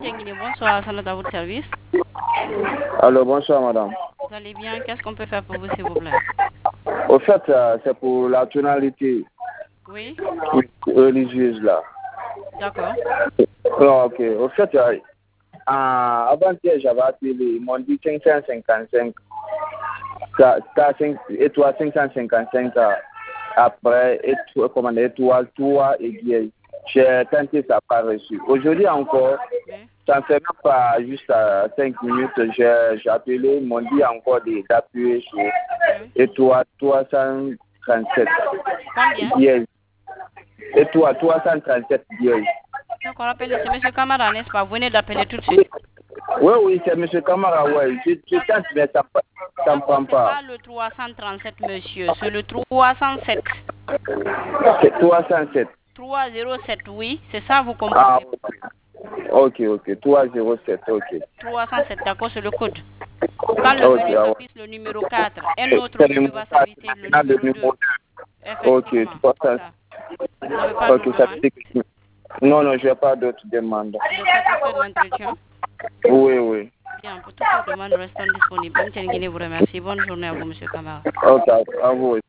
Tienguine, bonsoir, ça à votre service. Alors, bonsoir, madame. Vous allez bien? Qu'est-ce qu'on peut faire pour vous, s'il vous plaît? Au fait, c'est pour la tonalité Oui, religieuse, là. d'accord. Non, ok. Au fait, avant-hier, j'avais appelé, ils m'ont dit 555. Et toi, 555 après, étoile, toi et bien. J'ai tenté, ça n'a pas reçu. Aujourd'hui encore, Oui. ça ne fait même pas juste 5 minutes, j'ai appelé, ils m'ont dit encore d'appuyer sur Oui. étoile 337 Combien? dièse. Étoile 337 dièse. D'accord, appelez, c'est M. Camara, n'est-ce pas? Vous venez d'appeler tout de suite. Oui, oui, c'est M. Camara, oui. Je tente, mais ça ne D'accord, prend c'est pas. pas le 337, monsieur, c'est le 307. C'est 307. 307, oui, c'est ça, vous Ah, comprenez? ok. 307, ok. 307, d'accord, c'est le code. Quand le Ok, menu ah ouais. s'affiche le numéro 4, un autre C'est le menu numéro va 4, s'afficher le maintenant le numéro 2. numéro 2. Ok, Effectivement, c'est 300. ça. Vous n'avez pas Ok, d'autre ça demande? veut dire que... Non, je n'ai pas d'autres demandes. Vous êtes satisfait de l'entretien? Oui. Bien, pour toutes les demandes, restons disponibles. Mtn Guinée vous remercie. Bonne journée à vous, monsieur Camara. Ok, à vous.